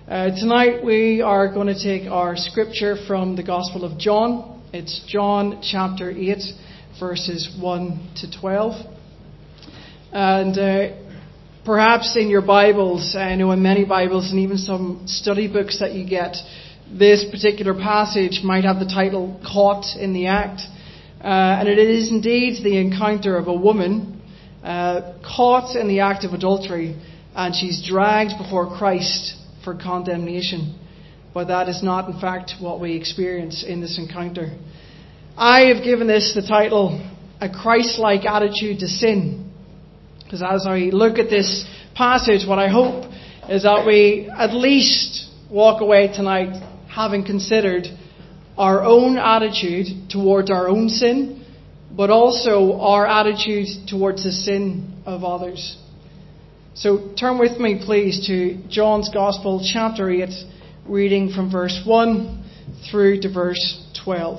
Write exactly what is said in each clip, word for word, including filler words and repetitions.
Uh, tonight we are going to take our scripture from the Gospel of John. It's John chapter eight, verses one to twelve. And uh, perhaps in your Bibles, I know in many Bibles and even some study books that you get, this particular passage might have the title Caught in the Act. Uh, and it is indeed the encounter of a woman uh, caught in the act of adultery, and she's dragged before Christ for condemnation. But that is not, in fact, what we experience in this encounter. I have given this the title, A Christ-like Attitude to Sin. Because as I look at this passage, what I hope is that we at least walk away tonight having considered our own attitude towards our own sin, but also our attitude towards the sin of others. So turn with me, please, to John's Gospel, chapter eight, reading from verse one through to verse twelve.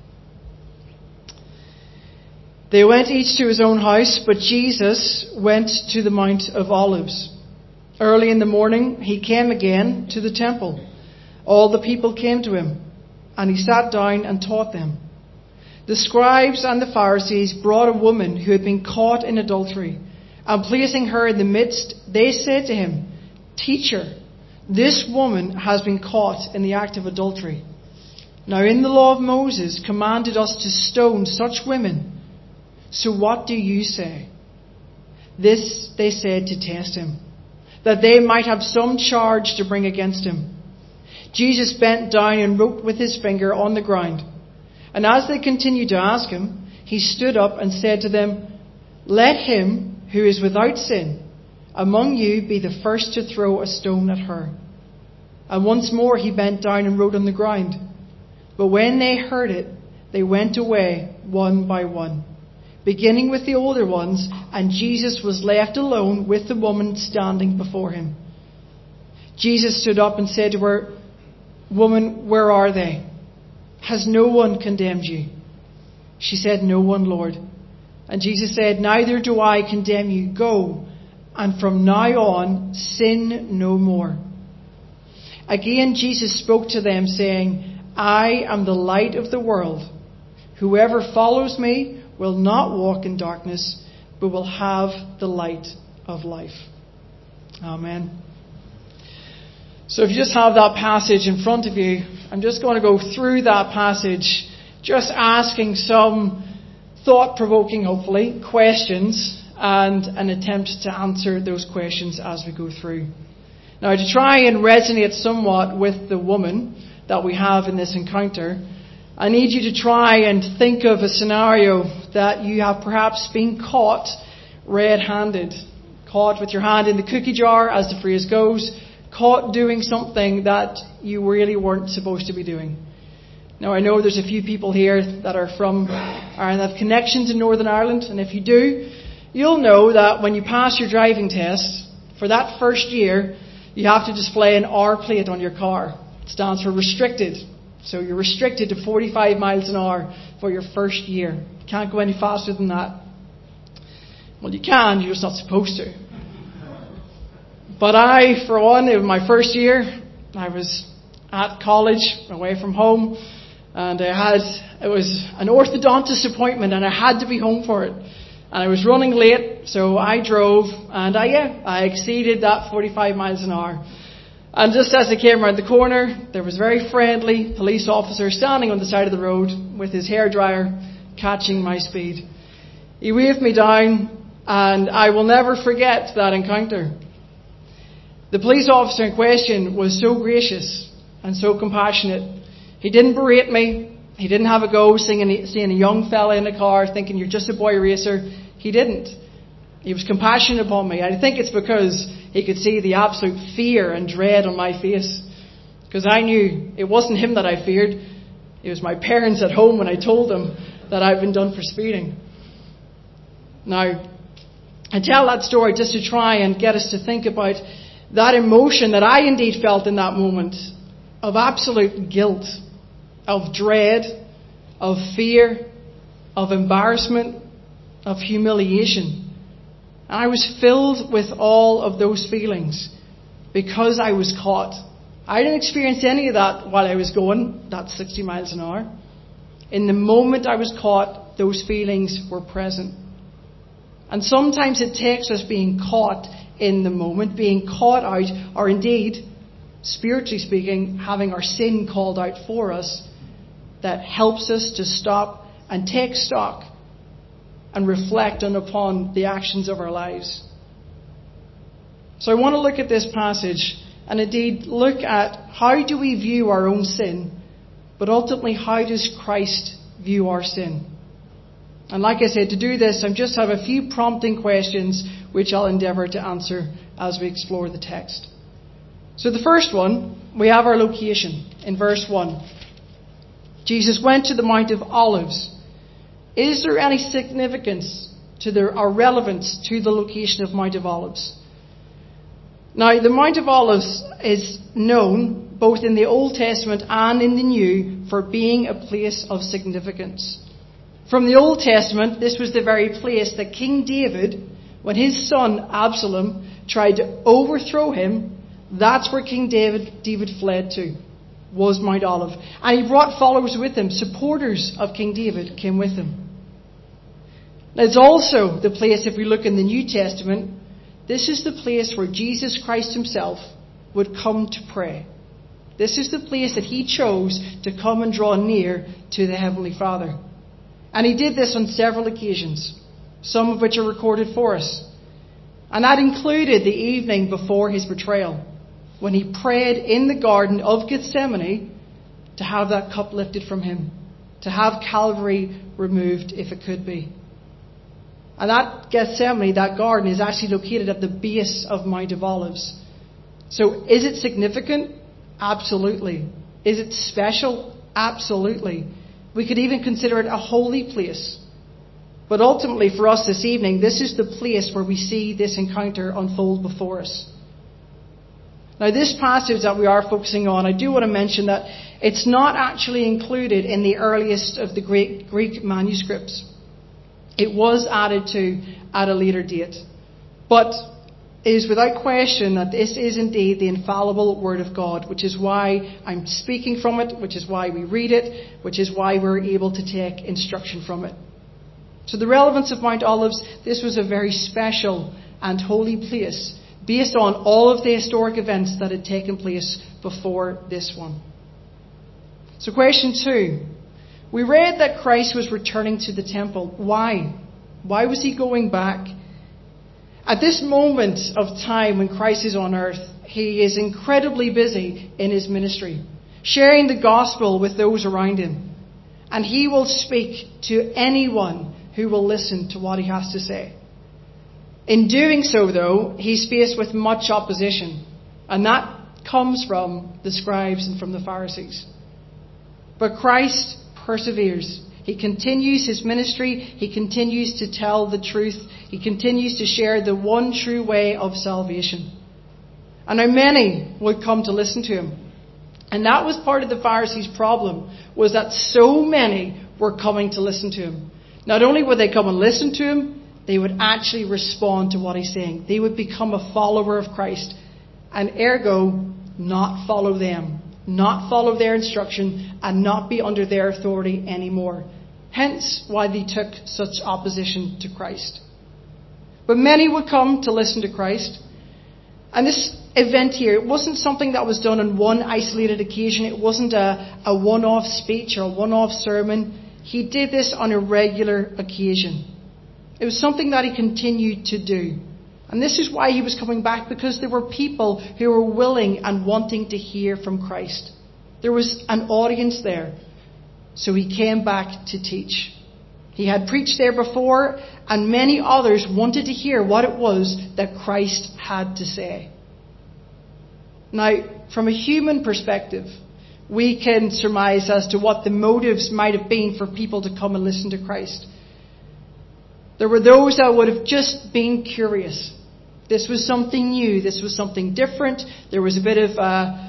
They went each to his own house, but Jesus went to the Mount of Olives. Early in the morning, he came again to the temple. All the people came to him, and he sat down and taught them. The scribes and the Pharisees brought a woman who had been caught in adultery. And placing her in the midst, they said to him, "Teacher, this woman has been caught in the act of adultery. Now in the law of Moses commanded us to stone such women. So what do you say?" This they said to test him, that they might have some charge to bring against him. Jesus bent down and wrote with his finger on the ground. And as they continued to ask him, he stood up and said to them, "Let him who is without sin among you be the first to throw a stone at her." And once more he bent down and wrote on the ground. But when they heard it, they went away one by one, beginning with the older ones, and Jesus was left alone with the woman standing before him. Jesus stood up and said to her, "Woman, where are they? Has no one condemned you?" She said, "No one, Lord." And Jesus said, "Neither do I condemn you. Go, and from now on sin no more." Again Jesus spoke to them, saying, "I am the light of the world. Whoever follows me will not walk in darkness, but will have the light of life." Amen. So if you just have that passage in front of you, I'm just going to go through that passage, just asking some thought-provoking, hopefully, questions and an attempt to answer those questions as we go through. Now, to try and resonate somewhat with the woman that we have in this encounter, I need you to try and think of a scenario that you have perhaps been caught red-handed, caught with your hand in the cookie jar, as the phrase goes, caught doing something that you really weren't supposed to be doing. Now, I know there's a few people here that are from, or have connections in Northern Ireland, and if you do, you'll know that when you pass your driving test, for that first year, you have to display an R plate on your car. It stands for restricted. So you're restricted to forty-five miles an hour for your first year. You can't go any faster than that. Well, you can, you're just not supposed to. But I, for one, in my first year, I was at college, away from home, and I had, it was an orthodontist appointment, and I had to be home for it. And I was running late, so I drove, and I, yeah, I exceeded that forty-five miles an hour. And just as I came around the corner, there was a very friendly police officer standing on the side of the road with his hairdryer, catching my speed. He waved me down, and I will never forget that encounter. The police officer in question was so gracious and so compassionate. He didn't berate me. He didn't have a go seeing, seeing a young fella in a car thinking you're just a boy racer. He didn't. He was compassionate upon me. I think it's because he could see the absolute fear and dread on my face. Because I knew it wasn't him that I feared. It was my parents at home when I told them that I'd been done for speeding. Now, I tell that story just to try and get us to think about that emotion that I indeed felt in that moment of absolute guilt, of dread, of fear, of embarrassment, of humiliation. And I was filled with all of those feelings because I was caught I didn't experience any of that while I was going that sixty miles an hour. In the moment I was caught, those feelings were present. And sometimes it takes us being caught in the moment, being caught out, or indeed, spiritually speaking, having our sin called out for us, that helps us to stop and take stock and reflect on upon the actions of our lives. So I want to look at this passage and indeed look at how do we view our own sin, but ultimately how does Christ view our sin? And like I said, to do this, I just have a few prompting questions which I'll endeavour to answer as we explore the text. So the first one, we have our location in verse one. Jesus went to the Mount of Olives. Is there any significance to the, or relevance to the location of Mount of Olives? Now, the Mount of Olives is known both in the Old Testament and in the New for being a place of significance. From the Old Testament, this was the very place that King David, when his son Absalom tried to overthrow him, that's where King David, David fled to, was Mount Olive. And he brought followers with him, supporters of King David came with him. It's also the place, if we look in the New Testament, this is the place where Jesus Christ himself would come to pray. This is the place that he chose to come and draw near to the Heavenly Father. And he did this on several occasions, some of which are recorded for us. And that included the evening before his betrayal, when he prayed in the Garden of Gethsemane to have that cup lifted from him, to have Calvary removed if it could be. And that Gethsemane, that garden, is actually located at the base of Mount of Olives. So is it significant? Absolutely. Is it special? Absolutely. We could even consider it a holy place. But ultimately for us this evening, this is the place where we see this encounter unfold before us. Now this passage that we are focusing on, I do want to mention that it's not actually included in the earliest of the Greek, Greek manuscripts. It was added to at a later date. But it is without question that this is indeed the infallible Word of God, which is why I'm speaking from it, which is why we read it, which is why we're able to take instruction from it. So the relevance of Mount Olives, this was a very special and holy place, based on all of the historic events that had taken place before this one. So question two. We read that Christ was returning to the temple. Why? Why was he going back? At this moment of time when Christ is on earth, he is incredibly busy in his ministry, sharing the gospel with those around him. And he will speak to anyone who will listen to what he has to say. In doing so, though, he's faced with much opposition. And that comes from the scribes and from the Pharisees. But Christ perseveres. He continues his ministry. He continues to tell the truth. He continues to share the one true way of salvation. And now many would come to listen to him. And that was part of the Pharisees' problem, was that so many were coming to listen to him. Not only would they come and listen to him, they would actually respond to what he's saying. They would become a follower of Christ. And ergo, not follow them. Not follow their instruction and not be under their authority anymore. Hence why they took such opposition to Christ. But many would come to listen to Christ. And this event here, it wasn't something that was done on one isolated occasion. It wasn't a, a one-off speech or a one-off sermon. He did this on a regular occasion. It was something that he continued to do. And this is why he was coming back, because there were people who were willing and wanting to hear from Christ. There was an audience there. So he came back to teach. He had preached there before, and many others wanted to hear what it was that Christ had to say. Now, from a human perspective, we can surmise as to what the motives might have been for people to come and listen to Christ. There were those that would have just been curious. This was something new. This was something different. There was a bit of, uh,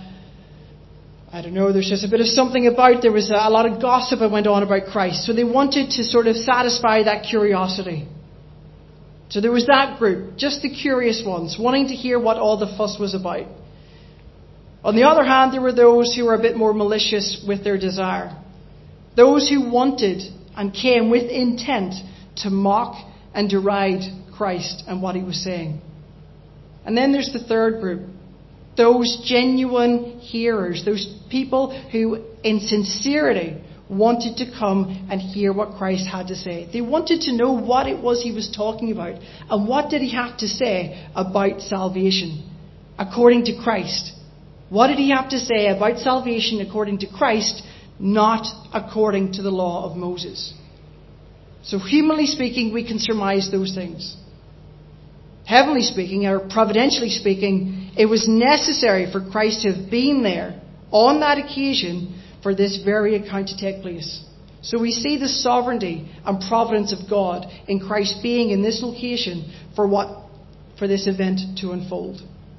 I don't know, there's just a bit of something about, there was a lot of gossip that went on about Christ. So they wanted to sort of satisfy that curiosity. So there was that group, just the curious ones, wanting to hear what all the fuss was about. On the other hand, there were those who were a bit more malicious with their desire. Those who wanted and came with intent to mock and deride Christ and what he was saying. And then there's the third group. Those genuine hearers. Those people who, in sincerity, wanted to come and hear what Christ had to say. They wanted to know what it was he was talking about. And what did he have to say about salvation according to Christ? What did he have to say about salvation according to Christ, not according to the law of Moses? So humanly speaking, we can surmise those things. Heavenly speaking, or providentially speaking, it was necessary for Christ to have been there on that occasion for this very account to take place. So we see the sovereignty and providence of God in Christ being in this location for what, for this event to unfold.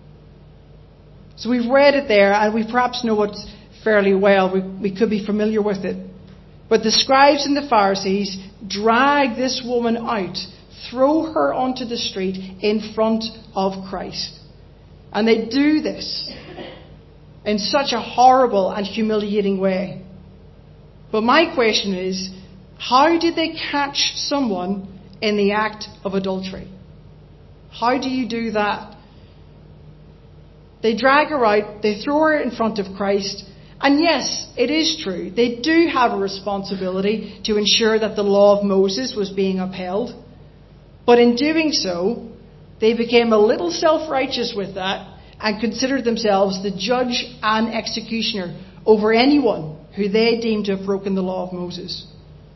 So we've read it there, and we perhaps know it fairly well. We, we could be familiar with it. But the scribes and the Pharisees drag this woman out, throw her onto the street in front of Christ. And they do this in such a horrible and humiliating way. But my question is, how did they catch someone in the act of adultery? How do you do that? They drag her out, they throw her in front of Christ, and yes, it is true, they do have a responsibility to ensure that the law of Moses was being upheld. But in doing so, they became a little self-righteous with that and considered themselves the judge and executioner over anyone who they deemed to have broken the law of Moses.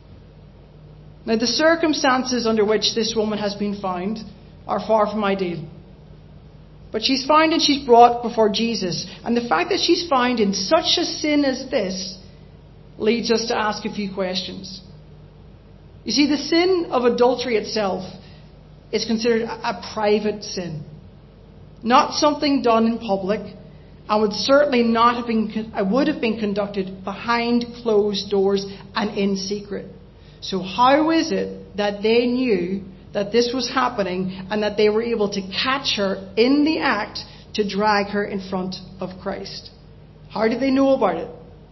Now, the circumstances under which this woman has been found are far from ideal. But she's found and she's brought before Jesus. And the fact that she's found in such a sin as this leads us to ask a few questions. You see, the sin of adultery itself is considered a private sin. Not something done in public, and would certainly not have been, would have been conducted behind closed doors and in secret. So how is it that they knew that this was happening and that they were able to catch her in the act to drag her in front of Christ? How did they know about it?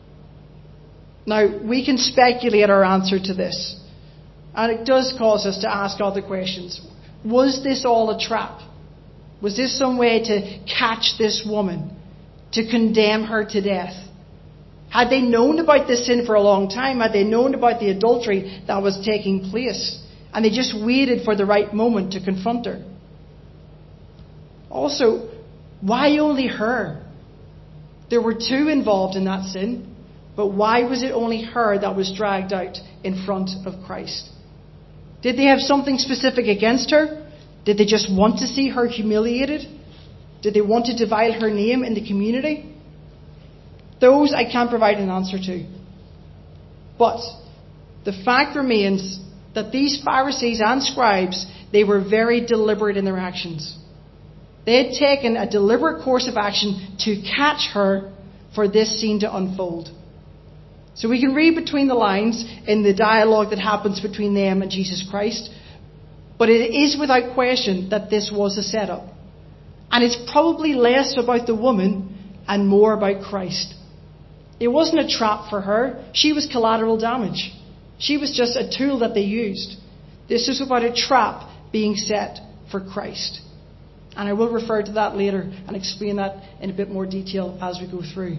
Now, we can speculate our answer to this. And it does cause us to ask other questions. Was this all a trap? Was this some way to catch this woman, to condemn her to death? Had they known about this sin for a long time? Had they known about the adultery that was taking place? And they just waited for the right moment to confront her? Also, why only her? There were two involved in that sin, but why was it only her that was dragged out in front of Christ? Did they have something specific against her? Did they just want to see her humiliated? Did they want to defile her name in the community? Those I can't provide an answer to. But the fact remains that these Pharisees and scribes, they were very deliberate in their actions. They had taken a deliberate course of action to catch her for this scene to unfold. So we can read between the lines in the dialogue that happens between them and Jesus Christ. But it is without question that this was a setup. And it's probably less about the woman and more about Christ. It wasn't a trap for her. She was collateral damage. She was just a tool that they used. This is about a trap being set for Christ. And I will refer to that later and explain that in a bit more detail as we go through.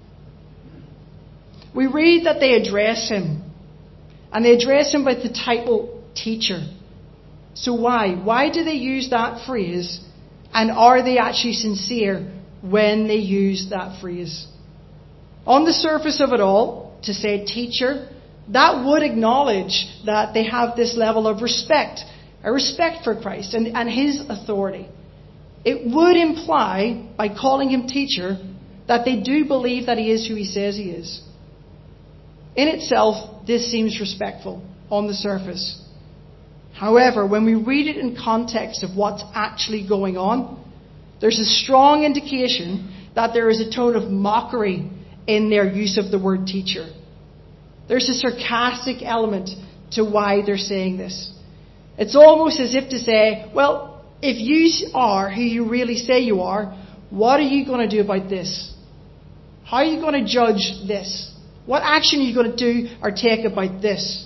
We read that they address him. And they address him with the title teacher. So why? Why do they use that phrase? And are they actually sincere when they use that phrase? On the surface of it all, to say teacher, that would acknowledge that they have this level of respect, a respect for Christ and, and his authority. It would imply, by calling him teacher, that they do believe that he is who he says he is. In itself, this seems respectful on the surface. However, when we read it in context of what's actually going on, there's a strong indication that there is a tone of mockery in their use of the word teacher. There's a sarcastic element to why they're saying this. It's almost as if to say, well, if you are who you really say you are, what are you going to do about this? How are you going to judge this? What action are you going to do or take about this?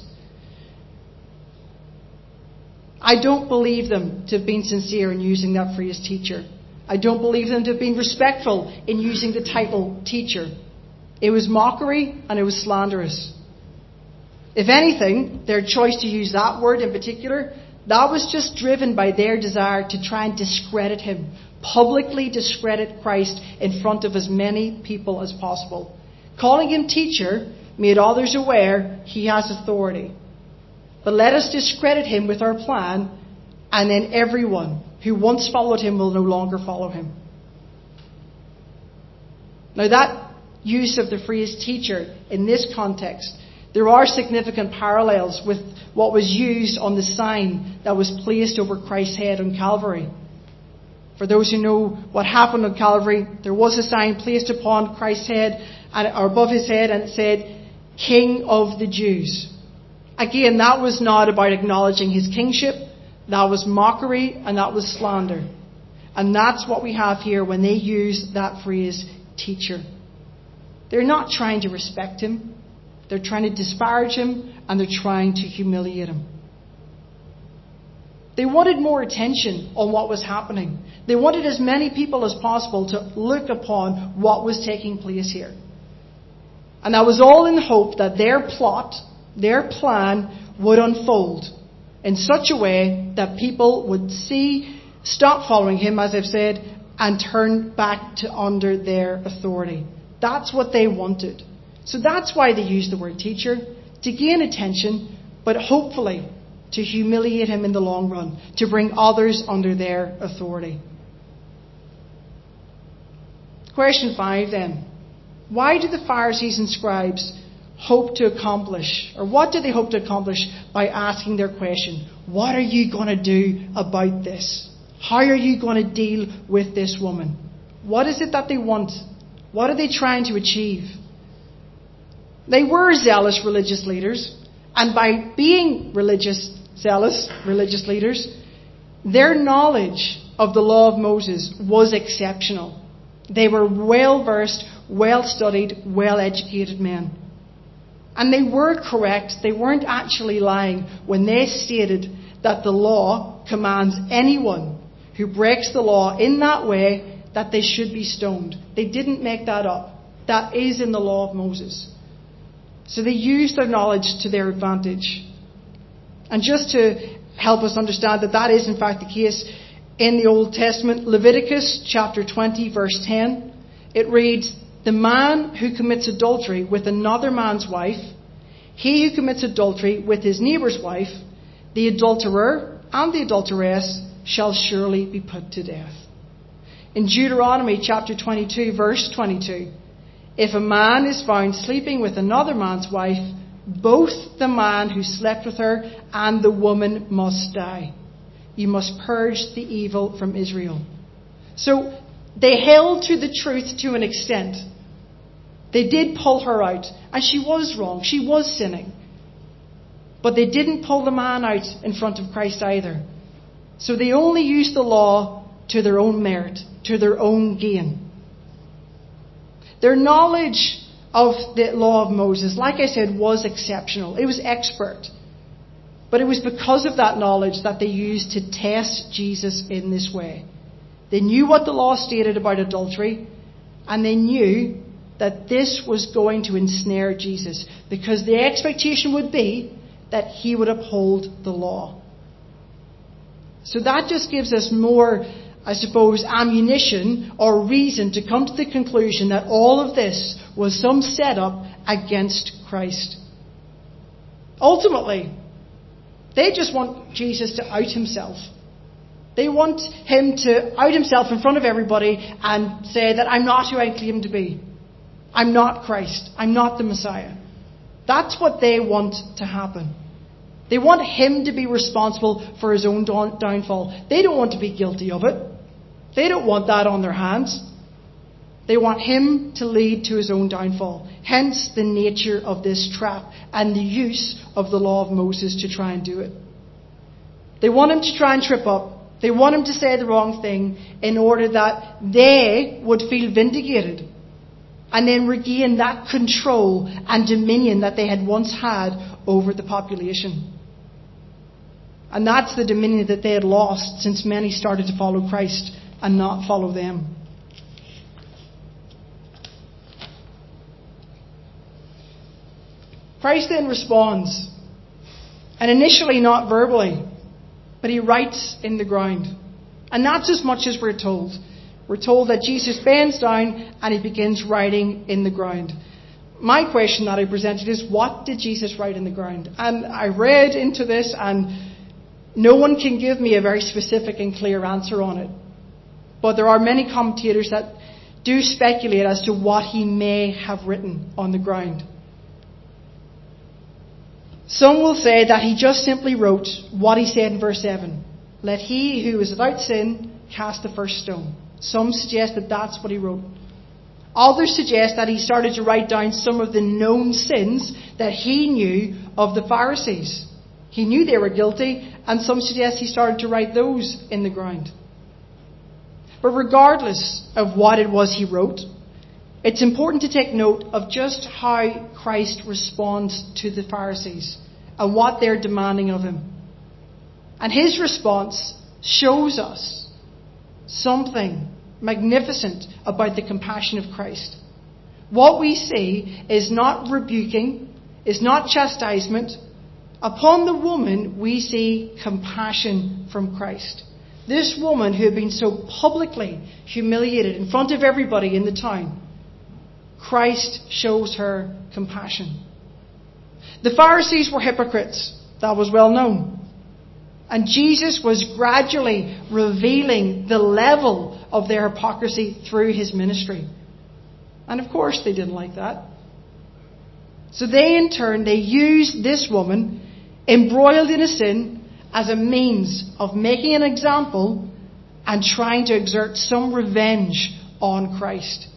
I don't believe them to have been sincere in using that phrase teacher. I don't believe them to have been respectful in using the title teacher. It was mockery and it was slanderous. If anything, their choice to use that word in particular, that was just driven by their desire to try and discredit him, publicly discredit Christ in front of as many people as possible. Calling him teacher made others aware he has authority. But let us discredit him with our plan, and then everyone who once followed him will no longer follow him. Now that use of the phrase teacher in this context, there are significant parallels with what was used on the sign that was placed over Christ's head on Calvary. For those who know what happened on Calvary, there was a sign placed upon Christ's head, or above his head, and it said, King of the Jews. Again, that was not about acknowledging his kingship. That was mockery and that was slander. And that's what we have here when they use that phrase, teacher. They're not trying to respect him. They're trying to disparage him and they're trying to humiliate him. They wanted more attention on what was happening. They wanted as many people as possible to look upon what was taking place here. And that was all in the hope that their plot, their plan would unfold in such a way that people would see, stop following him, as I've said, and turn back to under their authority. That's what they wanted. So that's why they used the word teacher, to gain attention, but hopefully to humiliate him in the long run, to bring others under their authority. Question five then. Why do the Pharisees and scribes hope to accomplish, or what do they hope to accomplish by asking their question? What are you going to do about this? How are you going to deal with this woman? What is it that they want? What are they trying to achieve? They were zealous religious leaders, and by being religious, zealous religious leaders, their knowledge of the law of Moses was exceptional. They were well-versed, well-studied, well-educated men. And they were correct. They weren't actually lying when they stated that the law commands anyone who breaks the law in that way that they should be stoned. They didn't make that up. That is in the law of Moses. So they used their knowledge to their advantage. And just to help us understand that that is in fact the case, in the Old Testament, Leviticus chapter twenty verse ten, it reads, the man who commits adultery with another man's wife, he who commits adultery with his neighbour's wife, the adulterer and the adulteress shall surely be put to death. In Deuteronomy chapter twenty-two verse twenty-two, if a man is found sleeping with another man's wife, both the man who slept with her and the woman must die. You must purge the evil from Israel. So they held to the truth to an extent. They did pull her out, and she was wrong. She was sinning. But they didn't pull the man out in front of Christ either. So they only used the law to their own merit, to their own gain. Their knowledge of the law of Moses, like I said, was exceptional. It was expert. But it was because of that knowledge that they used to test Jesus in this way. They knew what the law stated about adultery, and they knew that this was going to ensnare Jesus, because the expectation would be that he would uphold the law. So that just gives us more, I suppose, ammunition or reason to come to the conclusion that all of this was some setup against Christ. Ultimately, they just want Jesus to out himself. They want him to out himself in front of everybody and say that I'm not who I claim to be. I'm not Christ. I'm not the Messiah. That's what they want to happen. They want him to be responsible for his own downfall. They don't want to be guilty of it. They don't want that on their hands. They want him to lead to his own downfall. Hence the nature of this trap and the use of the law of Moses to try and do it. They want him to try and trip up. They want him to say the wrong thing in order that they would feel vindicated. and then regain that control and dominion that they had once had over the population. And that's the dominion that they had lost since many started to follow Christ and not follow them. Christ then responds, and initially not verbally, but he writes in the ground. And that's as much as we're told. We're told that Jesus bends down and he begins writing in the ground. My question that I presented is, what did Jesus write in the ground? And I read into this, and no one can give me a very specific and clear answer on it. But there are many commentators that do speculate as to what he may have written on the ground. Some will say that he just simply wrote what he said in verse seven. Let he who is without sin cast the first stone. Some suggest that that's what he wrote. Others suggest that he started to write down some of the known sins that he knew of the Pharisees. He knew they were guilty, and some suggest he started to write those in the ground. But regardless of what it was he wrote, it's important to take note of just how Christ responds to the Pharisees and what they're demanding of him. And his response shows us something magnificent about the compassion of Christ. What we see is not rebuking, is not chastisement. Upon the woman, we see compassion from Christ. This woman who had been so publicly humiliated in front of everybody in the town, Christ shows her compassion. The Pharisees were hypocrites. That was well known. And Jesus was gradually revealing the level of their hypocrisy through his ministry. And of course they didn't like that. So they in turn, they used this woman, embroiled in a sin, as a means of making an example and trying to exert some revenge on Christ.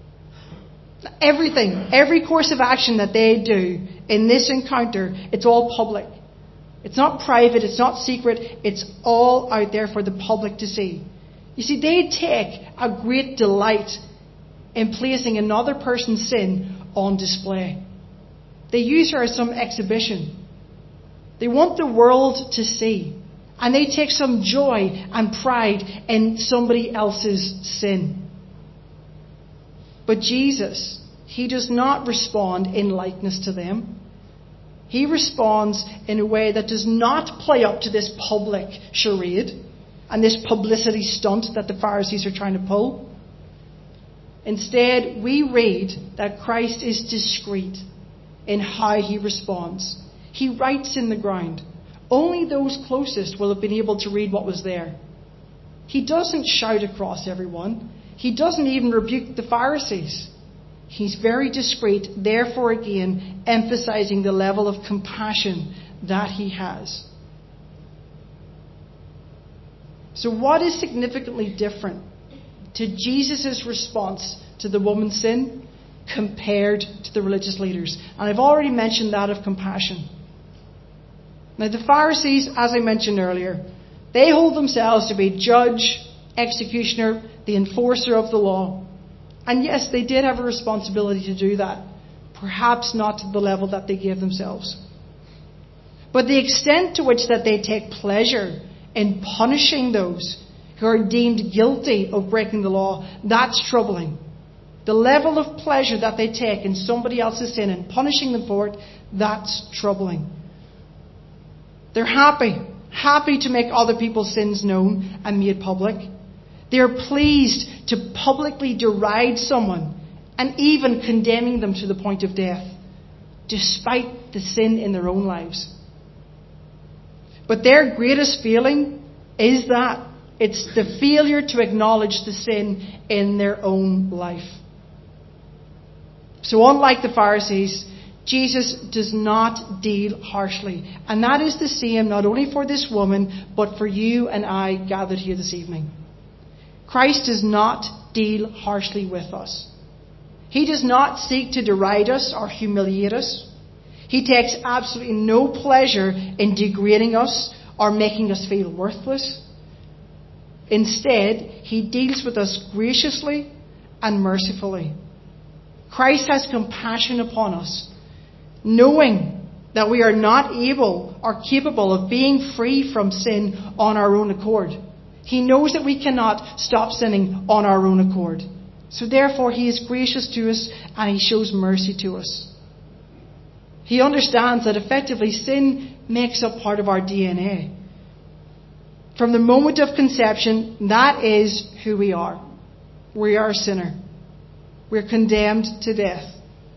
Everything, every course of action that they do in this encounter, it's all public. It's not private, it's not secret, it's all out there for the public to see. You see, they take a great delight in placing another person's sin on display. They use her as some exhibition. They want the world to see. And they take some joy and pride in somebody else's sin. But Jesus, he does not respond in likeness to them. He responds in a way that does not play up to this public charade and this publicity stunt that the Pharisees are trying to pull. Instead, we read that Christ is discreet in how he responds. He writes in the ground. Only those closest will have been able to read what was there. He doesn't shout across everyone. He doesn't even rebuke the Pharisees. He's very discreet, therefore again emphasizing the level of compassion that he has. So what is significantly different to Jesus' response to the woman's sin compared to the religious leaders? And I've already mentioned that of compassion. Now the Pharisees, as I mentioned earlier, they hold themselves to be judge, executioner, the enforcer of the law. And yes, they did have a responsibility to do that. Perhaps not to the level that they gave themselves. But the extent to which that they take pleasure in punishing those who are deemed guilty of breaking the law, that's troubling. The level of pleasure that they take in somebody else's sin and punishing them for it, that's troubling. They're happy, happy to make other people's sins known and made public. They're pleased to publicly deride someone and even condemning them to the point of death, despite the sin in their own lives. But their greatest feeling is that it's the failure to acknowledge the sin in their own life. So unlike the Pharisees, Jesus does not deal harshly. And that is the same not only for this woman, but for you and I gathered here this evening. Christ does not deal harshly with us. He does not seek to deride us or humiliate us. He takes absolutely no pleasure in degrading us or making us feel worthless. Instead, he deals with us graciously and mercifully. Christ has compassion upon us, knowing that we are not able or capable of being free from sin on our own accord. He knows that we cannot stop sinning on our own accord. So therefore he is gracious to us and he shows mercy to us. He understands that effectively sin makes up part of our D N A. From the moment of conception, that is who we are. We are a sinner. We're condemned to death.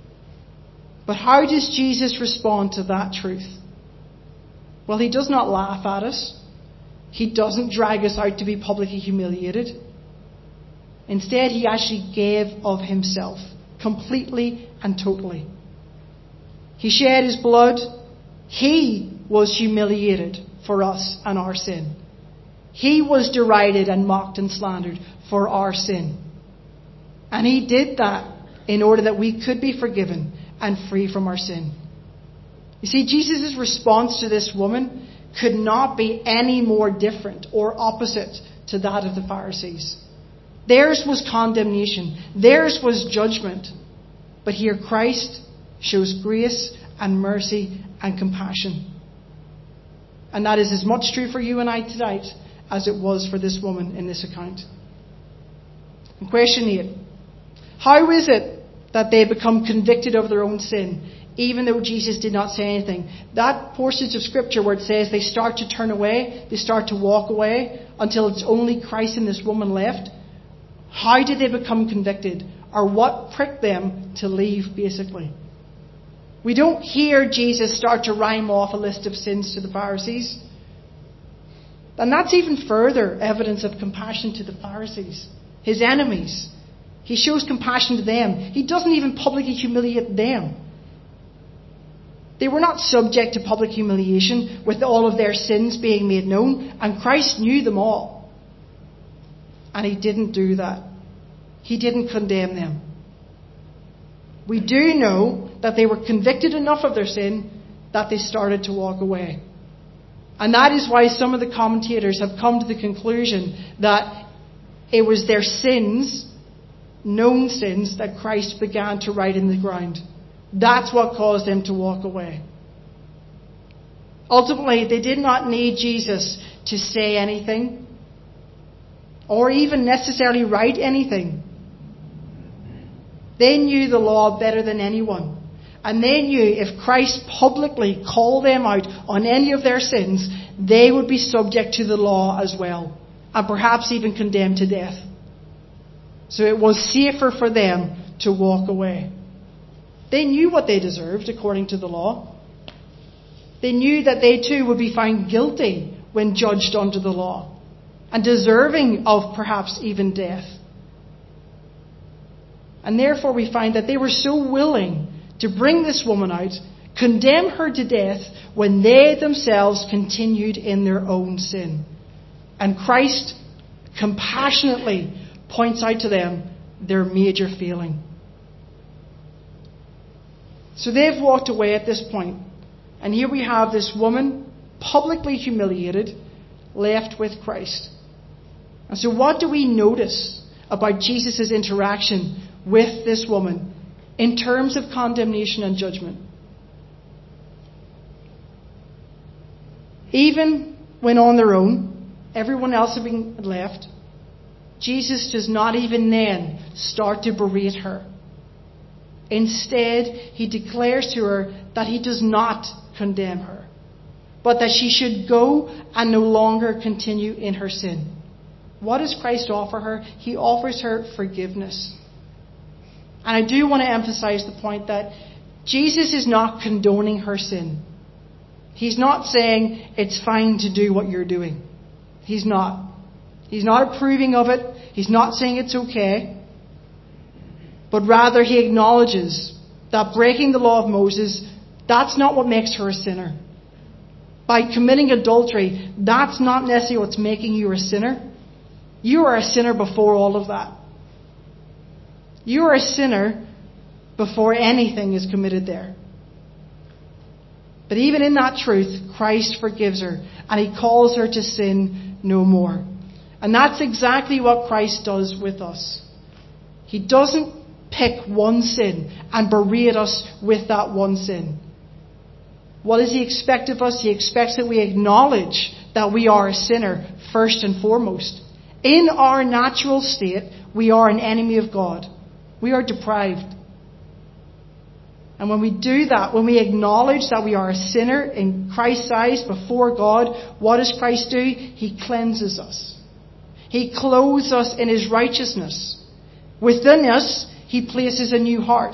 But how does Jesus respond to that truth? Well, he does not laugh at us. He doesn't drag us out to be publicly humiliated. Instead, he actually gave of himself, completely and totally. He shed his blood. He was humiliated for us and our sin. He was derided and mocked and slandered for our sin. And he did that in order that we could be forgiven and free from our sin. You see, Jesus' response to this woman could not be any more different or opposite to that of the Pharisees. Theirs was condemnation. Theirs was judgment. But here Christ shows grace and mercy and compassion. And that is as much true for you and I tonight as it was for this woman in this account. And question eight. How is it that they become convicted of their own sin, even though Jesus did not say anything? That portion of Scripture where it says they start to turn away, they start to walk away, until it's only Christ and this woman left. How did they become convicted? Or what pricked them to leave, basically? We don't hear Jesus start to rhyme off a list of sins to the Pharisees. And that's even further evidence of compassion to the Pharisees, his enemies. He shows compassion to them. He doesn't even publicly humiliate them. They were not subject to public humiliation with all of their sins being made known, and Christ knew them all. And he didn't do that. He didn't condemn them. We do know that they were convicted enough of their sin that they started to walk away. And that is why some of the commentators have come to the conclusion that it was their sins, known sins, that Christ began to write in the ground. That's what caused them to walk away. Ultimately, they did not need Jesus to say anything or even necessarily write anything. They knew the law better than anyone. And they knew if Christ publicly called them out on any of their sins, they would be subject to the law as well, and perhaps even condemned to death. So it was safer for them to walk away. They knew what they deserved according to the law. They knew that they too would be found guilty when judged under the law, and deserving of perhaps even death. And therefore we find that they were so willing to bring this woman out, condemn her to death, when they themselves continued in their own sin. And Christ compassionately points out to them their major failing. So they've walked away at this point. And here we have this woman, publicly humiliated, left with Christ. And so what do we notice about Jesus' interaction with this woman in terms of condemnation and judgment? Even when on their own, everyone else had been left, Jesus does not even then start to berate her. Instead, he declares to her that he does not condemn her, but that she should go and no longer continue in her sin. What does Christ offer her? He offers her forgiveness. And I do want to emphasize the point that Jesus is not condoning her sin. He's not saying it's fine to do what you're doing. He's not. He's not approving of it. He's not saying it's okay. But rather he acknowledges that breaking the law of Moses, that's not what makes her a sinner. By committing adultery, that's not necessarily what's making you a sinner. You are a sinner before all of that. You are a sinner before anything is committed there. But even in that truth, Christ forgives her and he calls her to sin no more. And that's exactly what Christ does with us. He doesn't pick one sin and berate us with that one sin. What does he expect of us? He expects that we acknowledge that we are a sinner first and foremost. In our natural state, we are an enemy of God. We are deprived. And when we do that, when we acknowledge that we are a sinner in Christ's eyes before God, what does Christ do? He cleanses us. He clothes us in his righteousness. Within us, he places a new heart.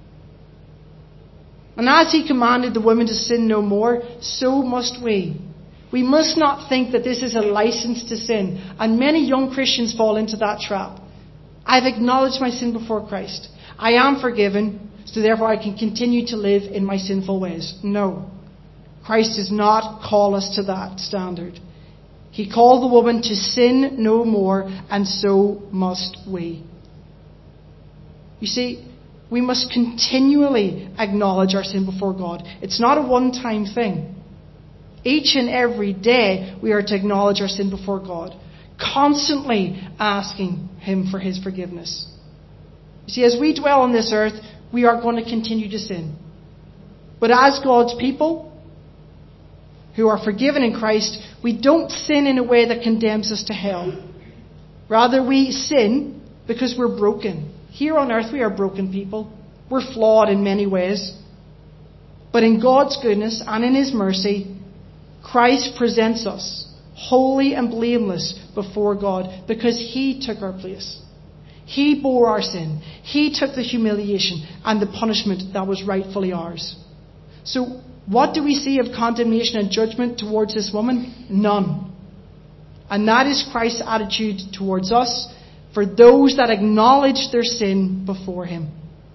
And as he commanded the women to sin no more, so must we. We must not think that this is a license to sin. And many young Christians fall into that trap. I've acknowledged my sin before Christ. I am forgiven, so therefore I can continue to live in my sinful ways. No. Christ does not call us to that standard. He called the woman to sin no more, and so must we. You see, we must continually acknowledge our sin before God. It's not a one-time thing. Each and every day we are to acknowledge our sin before God, constantly asking him for his forgiveness. You see, as we dwell on this earth, we are going to continue to sin. But as God's people who are forgiven in Christ, we don't sin in a way that condemns us to hell. Rather, we sin because we're broken. Here on earth we are broken people. We're flawed in many ways. But in God's goodness and in his mercy, Christ presents us holy and blameless before God because he took our place. He bore our sin. He took the humiliation and the punishment that was rightfully ours. So what do we see of condemnation and judgment towards this woman? None. And that is Christ's attitude towards us for those that acknowledge their sin before him.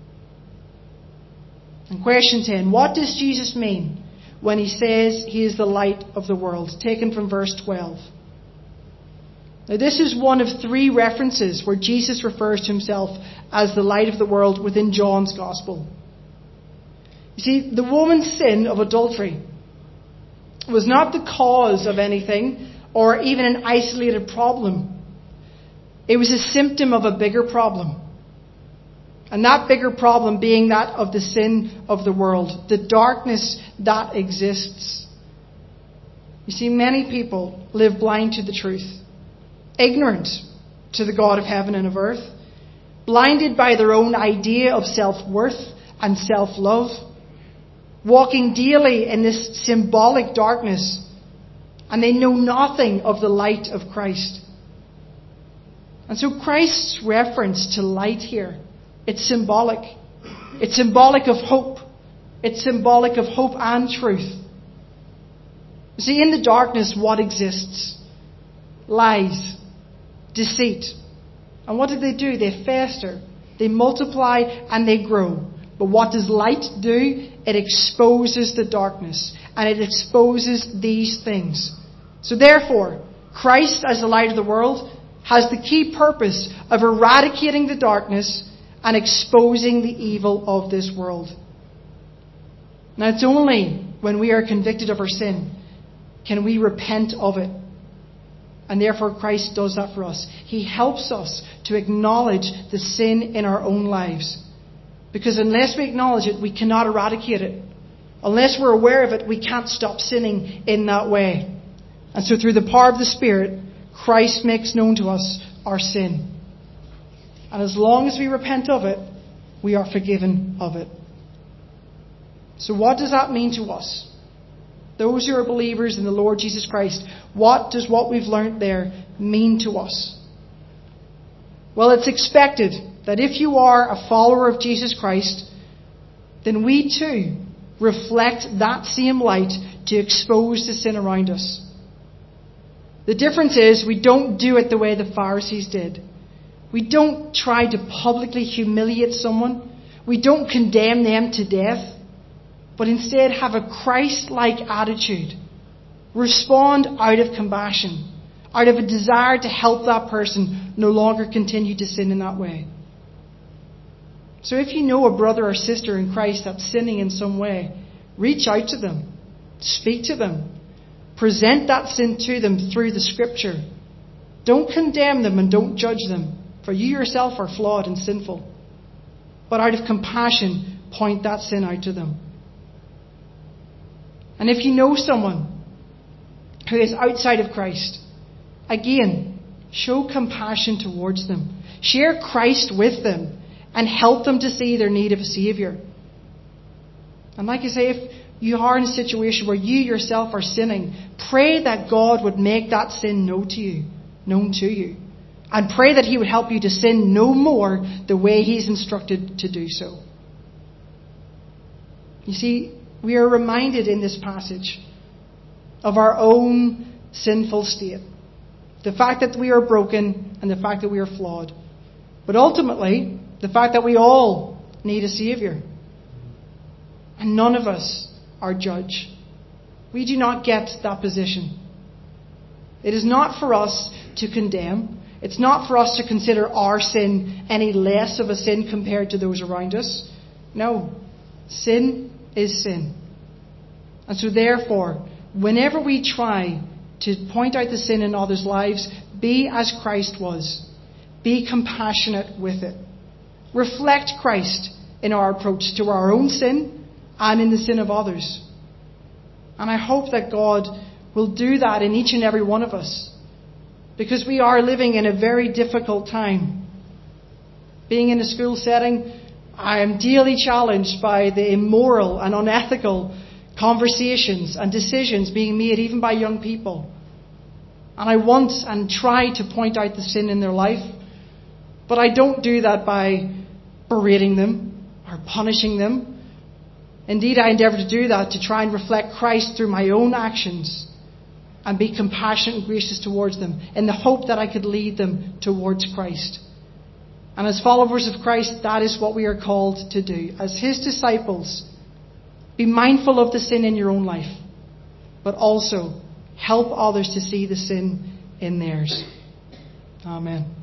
And question ten, what does Jesus mean when he says he is the light of the world? Taken from verse twelve. Now this is one of three references where Jesus refers to himself as the light of the world within John's Gospel. You see, the woman's sin of adultery was not the cause of anything or even an isolated problem. It was a symptom of a bigger problem. And that bigger problem being that of the sin of the world, the darkness that exists. You see, many people live blind to the truth, ignorant to the God of heaven and of earth, blinded by their own idea of self-worth and self-love, walking daily in this symbolic darkness, and they know nothing of the light of Christ. And so Christ's reference to light here, it's symbolic. It's symbolic of hope. It's symbolic of hope and truth. You see, in the darkness, what exists? Lies, deceit. And what do they do? They fester, they multiply, and they grow. But what does light do? It exposes the darkness, and it exposes these things. So therefore, Christ as the light of the world has the key purpose of eradicating the darkness and exposing the evil of this world. Now it's only when we are convicted of our sin can we repent of it. And therefore Christ does that for us. He helps us to acknowledge the sin in our own lives. Because unless we acknowledge it, we cannot eradicate it. Unless we're aware of it, we can't stop sinning in that way. And so through the power of the Spirit, Christ makes known to us our sin. And as long as we repent of it, we are forgiven of it. So what does that mean to us? Those who are believers in the Lord Jesus Christ, what does what we've learnt there mean to us? Well, it's expected that if you are a follower of Jesus Christ, then we too reflect that same light to expose the sin around us. The difference is we don't do it the way the Pharisees did. We don't try to publicly humiliate someone. We don't condemn them to death. But instead have a Christ-like attitude. Respond out of compassion, out of a desire to help that person no longer continue to sin in that way. So if you know a brother or sister in Christ that's sinning in some way, reach out to them. Speak to them. Present that sin to them through the Scripture. Don't condemn them and don't judge them, for you yourself are flawed and sinful. but out of compassion, point that sin out to them. And if you know someone who is outside of Christ, again, show compassion towards them. Share Christ with them and help them to see their need of a Saviour. And like I say, if you are in a situation where you yourself are sinning, pray that God would make that sin known to you, known to you. And pray that He would help you to sin no more the way He's instructed to do so. You see, we are reminded in this passage of our own sinful state. The fact that we are broken and the fact that we are flawed. But ultimately, the fact that we all need a Saviour. And none of us are judge. We do not get that position. It is not for us to condemn. It's not for us to consider our sin any less of a sin compared to those around us. No. Sin is sin. And so therefore, whenever we try to point out the sin in others' lives, be as Christ was. Be compassionate with it. Reflect Christ in our approach to our own sin and in the sin of others. And I hope that God will do that in each and every one of us. Because we are living in a very difficult time. Being in a school setting, I am daily challenged by the immoral and unethical conversations and decisions being made even by young people. And I want and try to point out the sin in their life. But I don't do that by berating them or punishing them. Indeed, I endeavour to do that to try and reflect Christ through my own actions and be compassionate and gracious towards them in the hope that I could lead them towards Christ. And as followers of Christ, that is what we are called to do. As His disciples, be mindful of the sin in your own life, but also help others to see the sin in theirs. Amen.